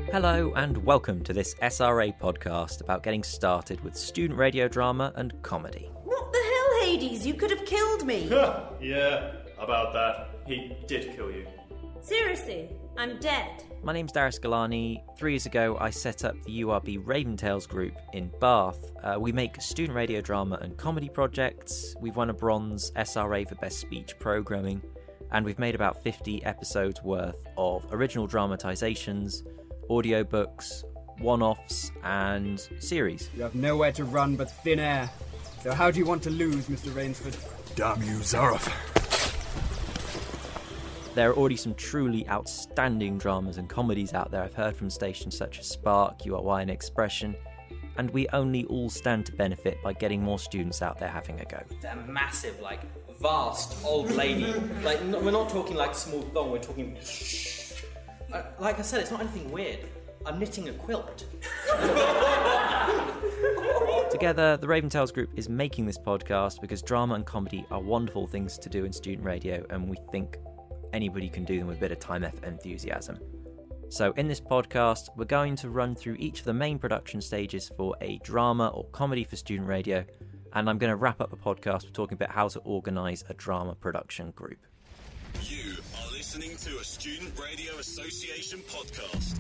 Hello and welcome to this SRA podcast about getting started with student radio drama and comedy. What the hell, Hades? You could have killed me. Yeah, about that. He did kill you. Seriously, I'm dead. My name's Darius Galani. 3 years ago, I set up the URB Raventails group in Bath. We make student radio drama and comedy projects. We've won a bronze SRA for Best Speech Programming, and we've made about 50 episodes worth of original dramatisations, audiobooks, one-offs, and series. You have nowhere to run but thin air. So how do you want to lose, Mr. Rainsford? Damn you, Zareth. There are already some truly outstanding dramas and comedies out there. I've heard from stations such as Spark, URY and Expression, and we only all stand to benefit by getting more students out there having a go. They're massive, vast old lady. We're not talking like small thong, we're talking... Like I said, it's not anything weird. I'm knitting a quilt. Together, the Raventails group is making this podcast because drama and comedy are wonderful things to do in student radio, and we think anybody can do them with a bit of time, effort, and enthusiasm. So in this podcast, we're going to run through each of the main production stages for a drama or comedy for student radio, and I'm going to wrap up the podcast with talking about how to organise a drama production group. You are listening to a Student Radio Association podcast.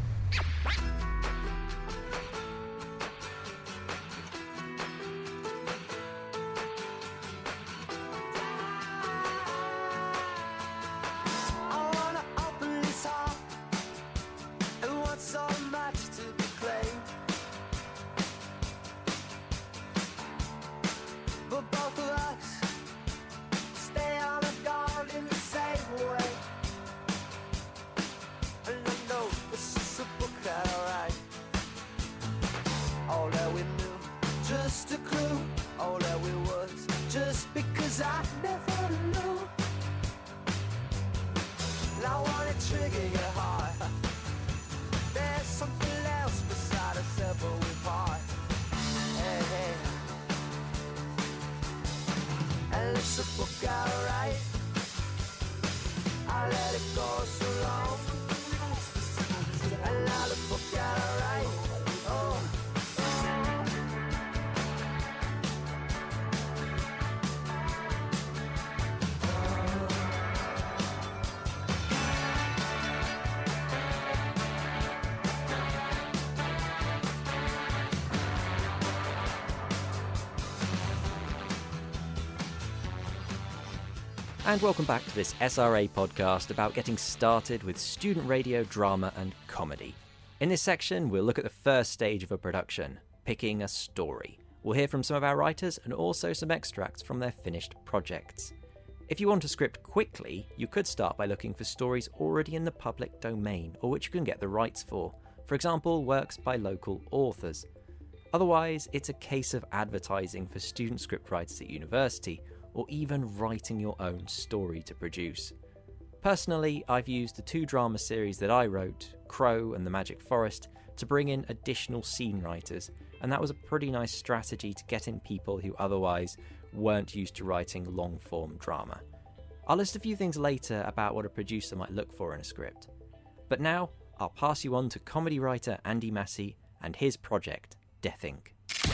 And welcome back to this SRA podcast about getting started with student radio, drama and comedy. In this section, we'll look at the first stage of a production, picking a story. We'll hear from some of our writers and also some extracts from their finished projects. If you want a script quickly, you could start by looking for stories already in the public domain or which you can get the rights for example, works by local authors. Otherwise, it's a case of advertising for student scriptwriters at university, or even writing your own story to produce. Personally, I've used the 2 drama series that I wrote, Crow and The Magic Forest, to bring in additional scene writers, and that was a pretty nice strategy to get in people who otherwise weren't used to writing long-form drama. I'll list a few things later about what a producer might look for in a script. But now, I'll pass you on to comedy writer Andy Massey and his project, Death Inc.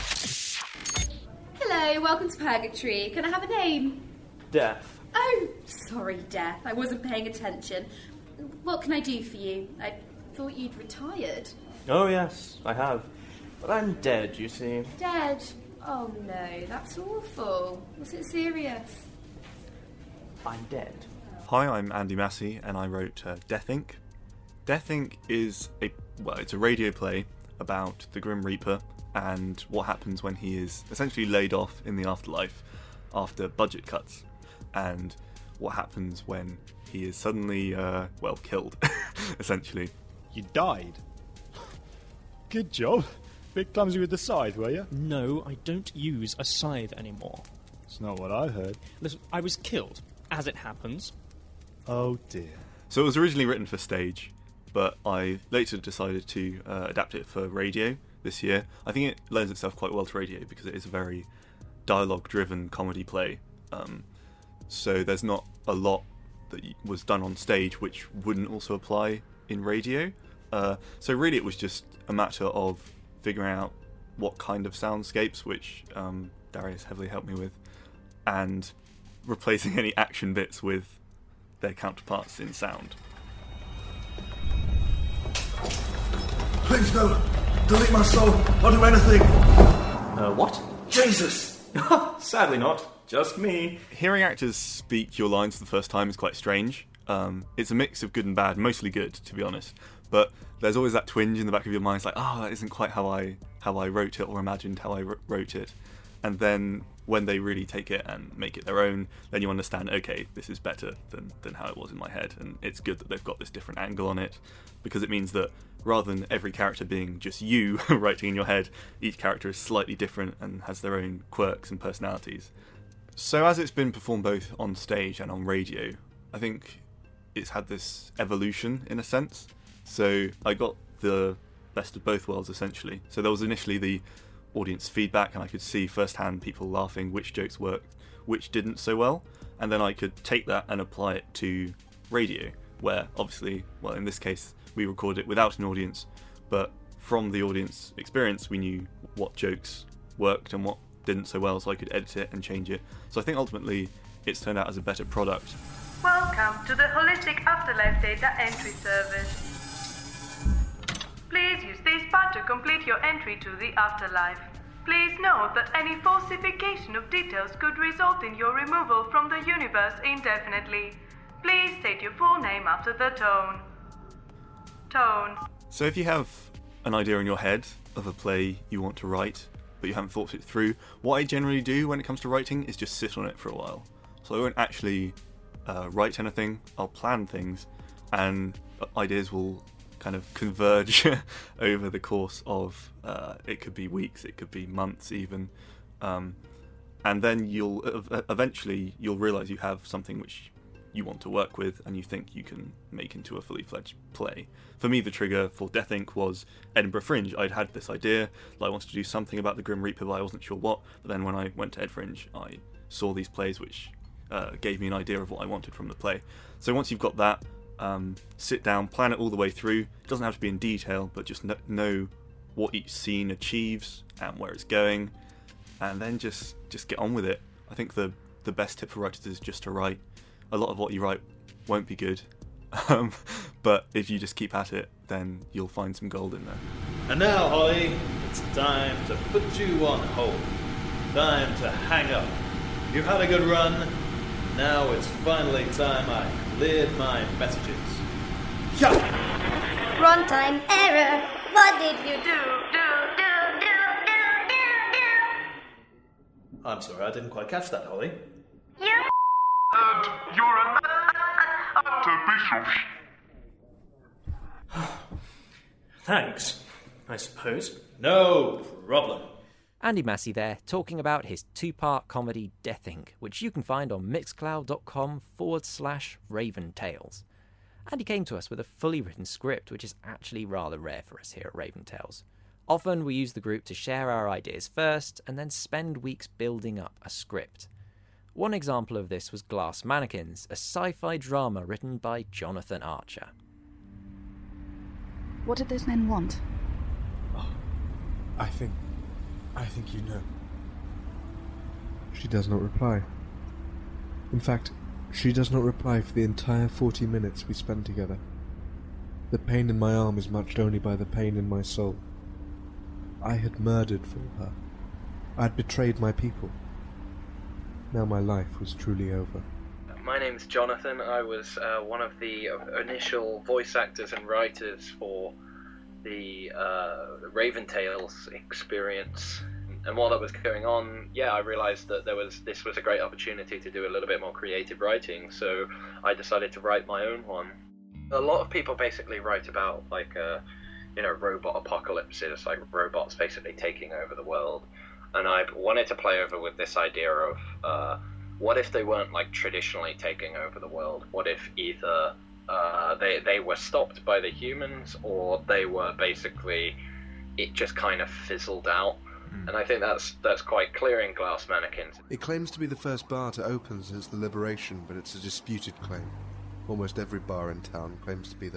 Hello, welcome to Purgatory. Can I have a name? Death. Oh, sorry, Death. I wasn't paying attention. What can I do for you? I thought you'd retired. Oh yes, I have. But I'm dead, you see. Dead? Oh no, that's awful. Was it serious? I'm dead. Hi, I'm Andy Massey, and I wrote Death Inc. Death Inc. is it's a radio play about the Grim Reaper and what happens when he is essentially laid off in the afterlife after budget cuts, and what happens when he is suddenly, killed, essentially. You died? Good job. Bit clumsy with the scythe, were you? No, I don't use a scythe anymore. It's not what I heard. Listen, I was killed, as it happens. Oh dear. So it was originally written for stage, but I later decided to adapt it for radio this year. I think it lends itself quite well to radio because it is a very dialogue-driven comedy play. So there's not a lot that was done on stage which wouldn't also apply in radio. So really it was just a matter of figuring out what kind of soundscapes, which Darius heavily helped me with, and replacing any action bits with their counterparts in sound. Please no! Delete my soul! I'll do anything! What? Jesus! Sadly not. Just me. Hearing actors speak your lines for the first time is quite strange. It's a mix of good and bad, mostly good, to be honest. But there's always that twinge in the back of your mind, it's like, that isn't quite how I wrote it or imagined how I wrote it. And then when they really take it and make it their own, then you understand, okay, this is better than how it was in my head. And it's good that they've got this different angle on it, because it means that rather than every character being just you writing in your head, each character is slightly different and has their own quirks and personalities. So as it's been performed both on stage and on radio, I think it's had this evolution in a sense. So I got the best of both worlds, essentially. So there was initially the audience feedback, and I could see firsthand people laughing, which jokes worked, which didn't so well, and then I could take that and apply it to radio, where obviously, well, in this case, we recorded it without an audience, but from the audience experience, we knew what jokes worked and what didn't so well, so I could edit it and change it. So I think ultimately it's turned out as a better product. Welcome to the Holistic Afterlife Data Entry Service. Please use this pad to complete your entry to the afterlife. Please note that any falsification of details could result in your removal from the universe indefinitely. Please state your full name after the tone. Tone. So if you have an idea in your head of a play you want to write, but you haven't thought it through, what I generally do when it comes to writing is just sit on it for a while. So I won't actually write anything, I'll plan things, and ideas will kind of converge over the course of, it could be weeks, it could be months even, and then you'll eventually realise you have something which you want to work with and you think you can make into a fully fledged play. For me, the trigger for Death Inc. was Edinburgh Fringe. I'd had this idea that I wanted to do something about the Grim Reaper, but I wasn't sure what. But then when I went to Ed Fringe, I saw these plays which gave me an idea of what I wanted from the play. So once you've got that, sit down, plan it all the way through. It doesn't have to be in detail, but just know what each scene achieves and where it's going, and then just get on with it. I think the best tip for writers is just to write. A lot of what you write won't be good, but if you just keep at it, then you'll find some gold in there. And now, Holly, it's time to put you on hold. Time to hang up. You've had a good run. Now it's finally time I cleared my messages. Yeah. Runtime error. What did you do? I'm sorry, I didn't quite catch that, Holly. Yeah. And you're an artificial. Thanks, I suppose. No problem. Andy Massey there, talking about his two-part comedy Death Inc., which you can find on mixcloud.com/Raventales. Andy came to us with a fully written script, which is actually rather rare for us here at Raventales. Often we use the group to share our ideas first, and then spend weeks building up a script. One example of this was Glass Mannequins, a sci-fi drama written by Jonathan Archer. What did those men want? Oh, I think you know. She does not reply. In fact, she does not reply for the entire 40 minutes we spent together. The pain in my arm is matched only by the pain in my soul. I had murdered for her. I had betrayed my people. Now my life was truly over. My name's Jonathan. I was one of the initial voice actors and writers for the Raventales experience. And while that was going on, I realised that this was a great opportunity to do a little bit more creative writing, so I decided to write my own one. A lot of people basically write about robot apocalypses, like robots basically taking over the world. And I wanted to play over with this idea of what if they weren't like traditionally taking over the world? What if either they were stopped by the humans, or they were basically, it just kind of fizzled out. And I think that's quite clear in Glass Mannequins. It claims to be the first bar to open since the Liberation, but it's a disputed claim. Almost every bar in town claims to be the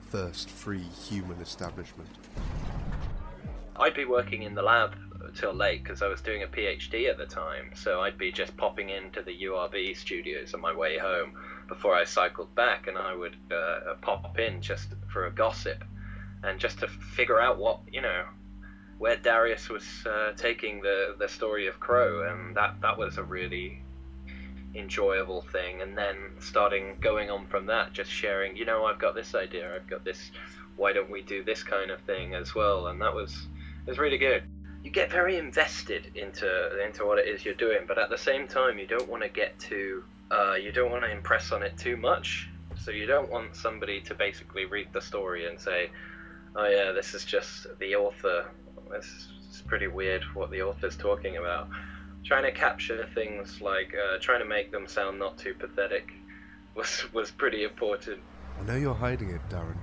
first free human establishment. I'd be working in the lab till late because I was doing a PhD at the time, so I'd be just popping into the URB studios on my way home before I cycled back, and I would pop in just for a gossip and just to figure out what, where Darius was taking the story of Crow, and that was a really enjoyable thing. And then going on from that, just sharing, I've got this idea, I've got this, why don't we do this kind of thing as well? And it was really good. You get very invested into what it is you're doing, but at the same time you don't want to get too you don't want to impress on it too much. So you don't want somebody to basically read the story and say, oh yeah, this is just the author, this is pretty weird what the author's talking about. Trying to capture things like trying to make them sound not too pathetic was pretty important. I know you're hiding it, Darren.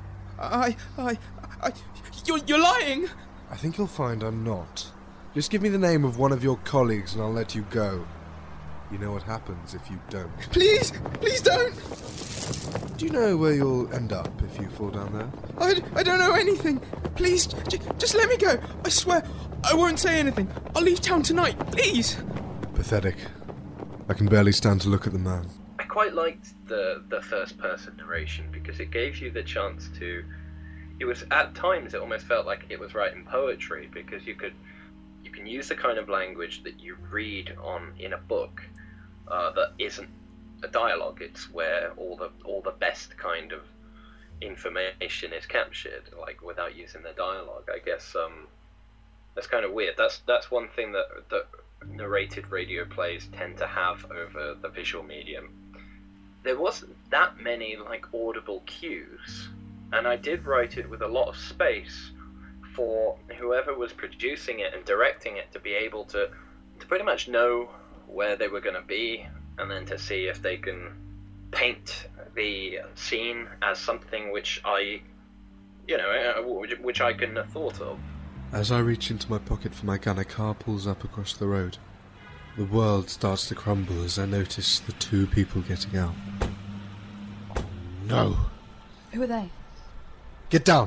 You're lying! I think you'll find I'm not. Just give me the name of one of your colleagues and I'll let you go. You know what happens if you don't. Please don't! Do you know where you'll end up if you fall down there? I don't know anything. Please, just let me go. I swear, I won't say anything. I'll leave town tonight, please. Pathetic. I can barely stand to look at the man. I quite liked the first person narration because it gave you the chance to... It was, at times, it almost felt like it was writing poetry, because you can use the kind of language that you read in a book that isn't a dialogue. It's where all the best kind of information is captured, like without using the dialogue. I guess that's kind of weird. That's one thing that narrated radio plays tend to have over the visual medium. There wasn't that many audible cues, and I did write it with a lot of space for whoever was producing it and directing it to be able to pretty much know where they were going to be, and then to see if they can paint the scene as something which I couldn't have thought of. As I reach into my pocket for my gun, a car pulls up across the road. The world starts to crumble as I notice the two people getting out. Oh, no. Who are they? Get down!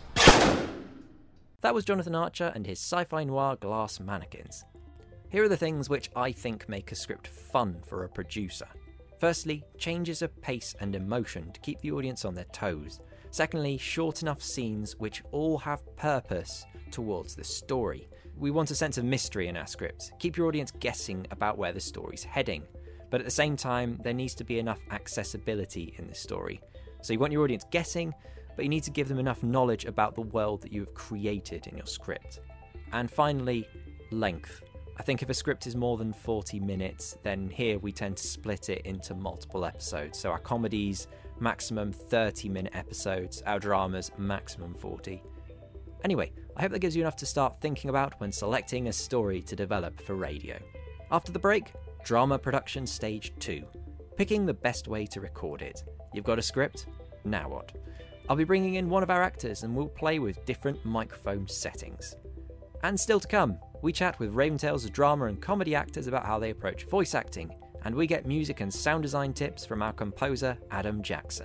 That was Jonathan Archer and his sci-fi noir glass mannequins. Here are the things which I think make a script fun for a producer. Firstly, changes of pace and emotion to keep the audience on their toes. Secondly, short enough scenes which all have purpose towards the story. We want a sense of mystery in our script. Keep your audience guessing about where the story's heading. But at the same time, there needs to be enough accessibility in the story. So you want your audience guessing, but you need to give them enough knowledge about the world that you have created in your script. And finally, length. I think if a script is more than 40 minutes, then here we tend to split it into multiple episodes. So our comedies, maximum 30-minute episodes, our dramas, maximum 40. Anyway, I hope that gives you enough to start thinking about when selecting a story to develop for radio. After the break, drama production stage 2. Picking the best way to record it. You've got a script? Now what? I'll be bringing in one of our actors and we'll play with different microphone settings. And still to come, we chat with Raventail's drama and comedy actors about how they approach voice acting, and we get music and sound design tips from our composer Adam Jackson.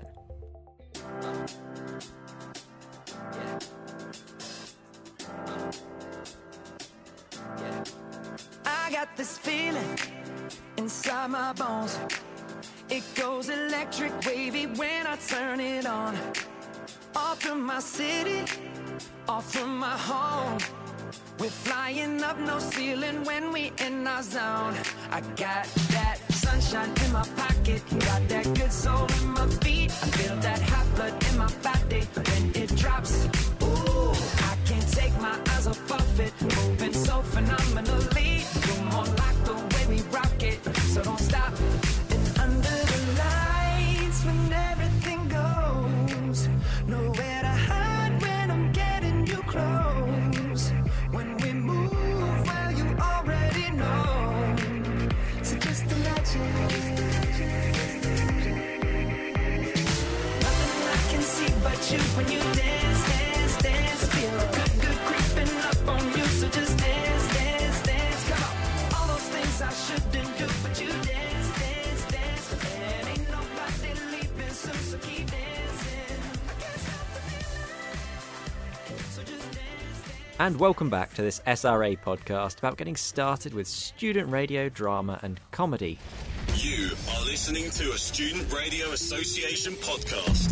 I got this feeling inside my bones. It goes electric wavy when I turn it on. Off from my city, off from my home. We're flying up no ceiling when we in our zone. I got that sunshine in my pocket, got that good soul in my feet. I feel that hot blood in my body when it drops. Ooh, I can't take my eyes off it, moving so phenomenally. You're more like the way we rock it, so don't stop. And under the lights when everything goes, nowhere to hide when I'm getting you close. When we move, well, you already know. So just imagine. Nothing I can see but you when you dance, dance. And welcome back to this SRA podcast about getting started with student radio, drama and comedy. You are listening to a Student Radio Association podcast.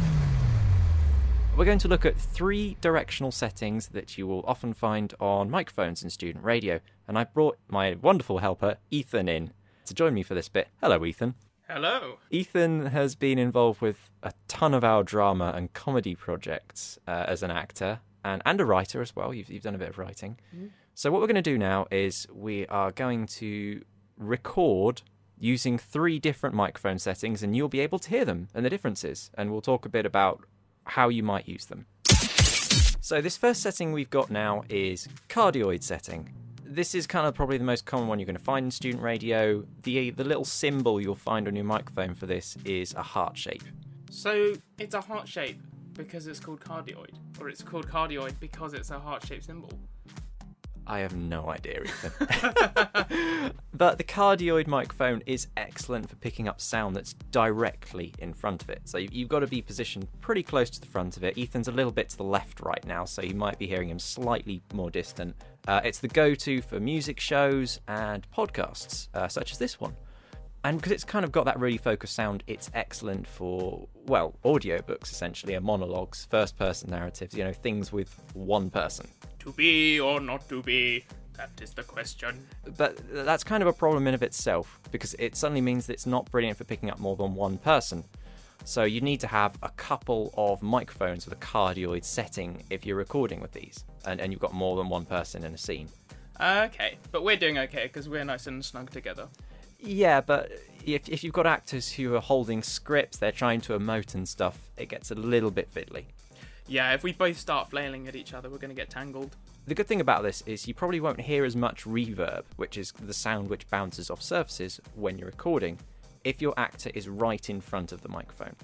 We're going to look at 3 directional settings that you will often find on microphones in student radio. And I brought my wonderful helper, Ethan, in to join me for this bit. Hello, Ethan. Hello. Ethan has been involved with a ton of our drama and comedy projects as an actor. And a writer as well. You've done a bit of writing. Mm. So what we're going to do now is we are going to record using 3 different microphone settings, and you'll be able to hear them and the differences. And we'll talk a bit about how you might use them. So this first setting we've got now is cardioid setting. This is kind of probably the most common one you're going to find in student radio. The little symbol you'll find on your microphone for this is a heart shape. So it's a heart shape because it's called cardioid, or it's called cardioid because it's a heart-shaped symbol? I have no idea, Ethan. But the cardioid microphone is excellent for picking up sound that's directly in front of it. So you've got to be positioned pretty close to the front of it. Ethan's a little bit to the left right now, so you might be hearing him slightly more distant. It's the go-to for music shows and podcasts, such as this one. And because it's kind of got that really focused sound, it's excellent for, well, audiobooks, essentially, and monologues, first-person narratives, things with one person. To be or not to be, that is the question. But that's kind of a problem in of itself, because it suddenly means that it's not brilliant for picking up more than one person. So you need to have a couple of microphones with a cardioid setting if you're recording with these, and you've got more than one person in a scene. Okay, but we're doing okay, because we're nice and snug together. Yeah, but if you've got actors who are holding scripts, they're trying to emote and stuff, it gets a little bit fiddly. Yeah, if we both start flailing at each other, we're going to get tangled. The good thing about this is you probably won't hear as much reverb, which is the sound which bounces off surfaces when you're recording, if your actor is right in front of the microphone.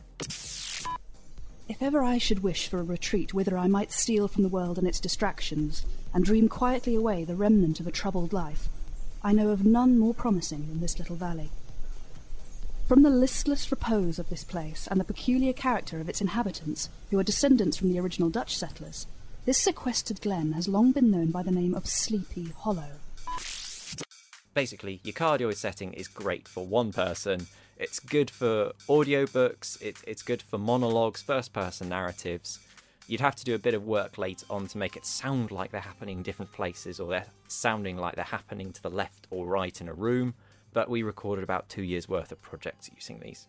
If ever I should wish for a retreat whither I might steal from the world and its distractions, and dream quietly away the remnant of a troubled life, I know of none more promising than this little valley. From the listless repose of this place and the peculiar character of its inhabitants, who are descendants from the original Dutch settlers, this sequestered glen has long been known by the name of Sleepy Hollow. Basically, your cardioid setting is great for one person. It's good for audiobooks, it's good for monologues, first-person narratives. You'd have to do a bit of work later on to make it sound like they're happening in different places, or they're sounding like they're happening to the left or right in a room. But we recorded about 2 years' worth of projects using these.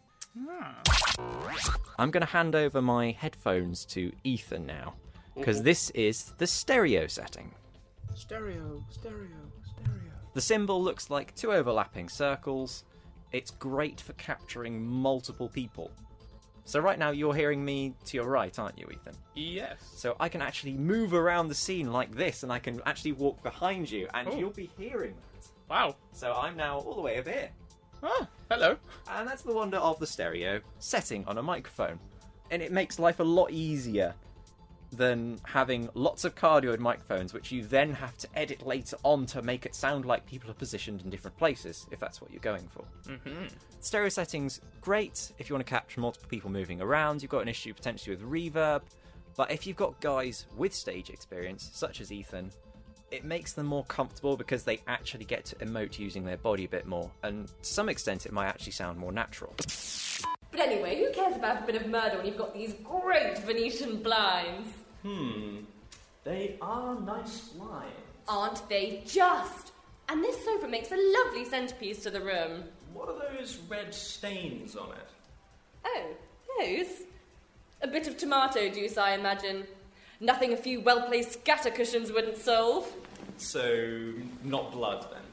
I'm going to hand over my headphones to Ethan now, because this is the stereo setting. Stereo. The symbol looks like 2 overlapping circles. It's great for capturing multiple people. So right now you're hearing me to your right, aren't you, Ethan? Yes. So I can actually move around the scene like this, and I can actually walk behind you, and you'll be hearing that. Wow. So I'm now all the way over here. Oh, hello. And that's the wonder of the stereo setting on a microphone. And it makes life a lot easier than having lots of cardioid microphones, which you then have to edit later on to make it sound like people are positioned in different places, if that's what you're going for. Mm-hmm. Stereo settings, great if you want to capture multiple people moving around. You've got an issue potentially with reverb. But if you've got guys with stage experience, such as Ethan, it makes them more comfortable because they actually get to emote using their body a bit more. And to some extent, it might actually sound more natural. But anyway, who cares about a bit of murder when you've got these great Venetian blinds? They are nice blinds. Aren't they just? And this sofa makes a lovely centrepiece to the room. What are those red stains on it? Oh, those? A bit of tomato juice, I imagine. Nothing a few well-placed scatter cushions wouldn't solve. So, not blood, then?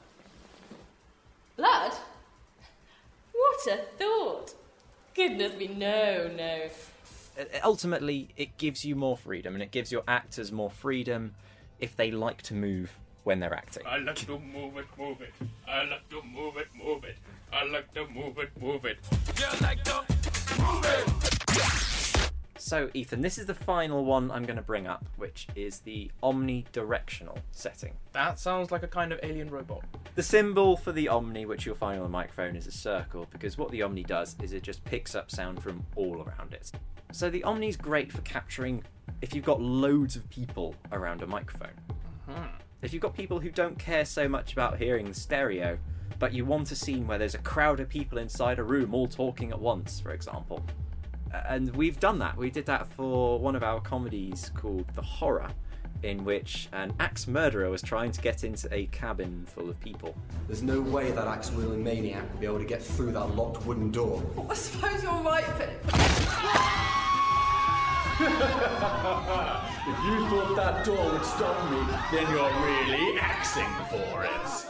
Blood? What a thought. Goodness me, no. Ultimately, it gives you more freedom, and it gives your actors more freedom if they like to move when they're acting. I like to move it. I like to move it. I like to move it. You like to move it. So, Ethan, this is the final one I'm going to bring up, which is the omnidirectional setting. That sounds like a kind of alien robot. The symbol for the Omni, which you'll find on the microphone, is a circle, because what the Omni does is it just picks up sound from all around it. So the Omni's great for capturing if you've got loads of people around a microphone. If you've got people who don't care so much about hearing the stereo, but you want a scene where there's a crowd of people inside a room all talking at once, for example. And we've done that. We did that for one of our comedies called The Horror, in which an axe murderer was trying to get into a cabin full of people. There's no way that axe-wielding maniac will be able to get through that locked wooden door. Well, I suppose you're right, Philip. If you thought that door would stop me, then you're really axing for it.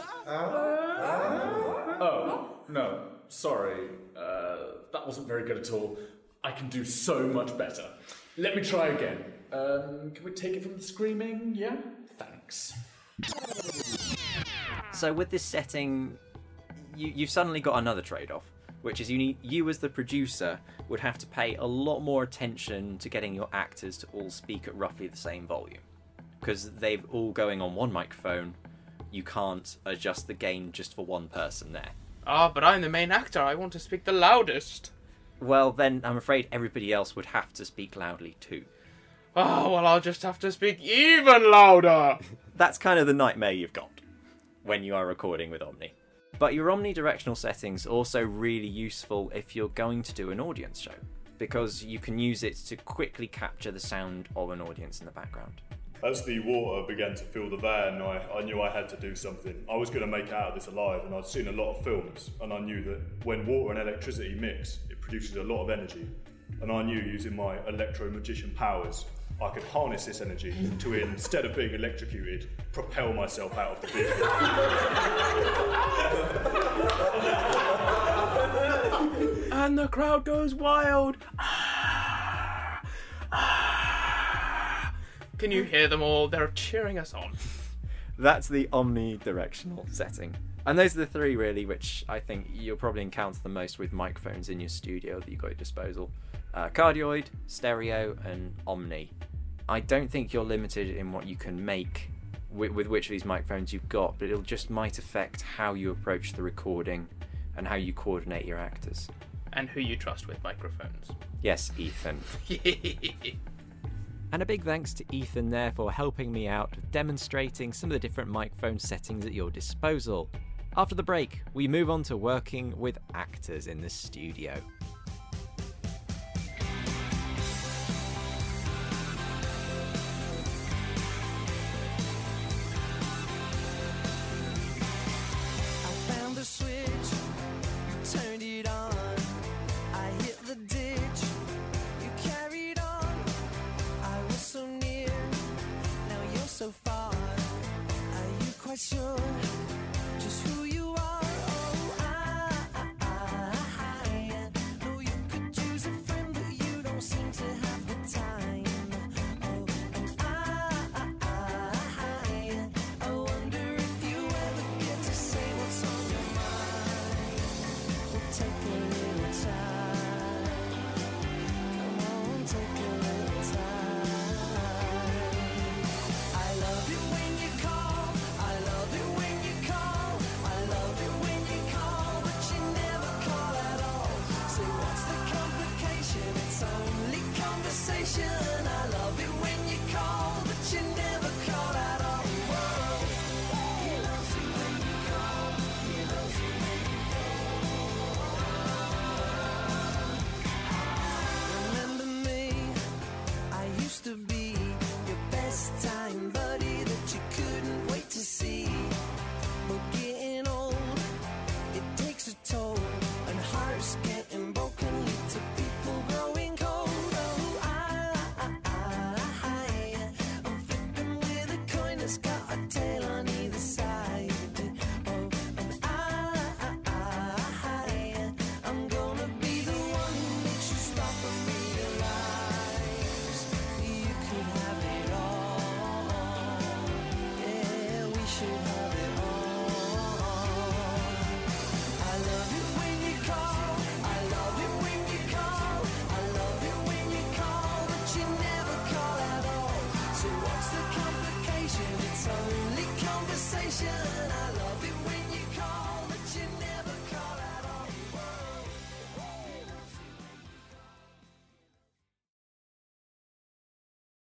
Oh, no, sorry. That wasn't very good at all. I can do so much better. Let me try again. Can we take it from the screaming? Yeah? Thanks. So with this setting, you've suddenly got another trade-off, which is you as the producer would have to pay a lot more attention to getting your actors to all speak at roughly the same volume. Because they're all going on one microphone, you can't adjust the gain just for one person there. But I'm the main actor, I want to speak the loudest. Well, then I'm afraid everybody else would have to speak loudly too. Well, I'll just have to speak even louder! That's kind of the nightmare you've got when you are recording with Omni. But your omnidirectional settings are also really useful if you're going to do an audience show, because you can use it to quickly capture the sound of an audience in the background. As the water began to fill the van, I knew I had to do something. I was going to make it out of this alive, and I'd seen a lot of films, and I knew that when water and electricity mix, it produces a lot of energy. And I knew using my electro-magician powers, I could harness this energy to, instead of being electrocuted, propel myself out of the vehicle. And the crowd goes wild. Can you hear them all? They're cheering us on. That's the omnidirectional setting. And those are the three, really, which I think you'll probably encounter the most with microphones in your studio that you've got at your disposal. Cardioid, stereo, and Omni. I don't think you're limited in what you can make with which of these microphones you've got, but it'll just might affect how you approach the recording and how you coordinate your actors. And who you trust with microphones. Yes, Ethan. And a big thanks to Ethan there for helping me out with demonstrating some of the different microphone settings at your disposal. After the break, we move on to working with actors in the studio. So far, are you quite sure just who you are? Oh, I know you could use a friend, but you don't seem to have the time. Oh, and I wonder if you ever get to say what's on your mind. We'll take a little time. Come on, take a little time. I love it when you call, I love it when you call, I love it when you call, but you never call at all. So what's the complication? It's only conversation. I love it when you call, but you never call at all. Whoa. He loves you when you call, he loves you when you call. Remember me, I used to be your best time buddy that you couldn't wait to see. But getting old, it takes a toll, and hearts getting broken lead to people growing cold. Oh, I'm flipping with a coin that's got a tail on either side. Oh, and I'm gonna be the one who makes you stop and realize you could have it all. Yeah, we should have it all. I love it when you call, I love it when you call, I love it when you call, but you never call at all. So what's the complication? It's only conversation. I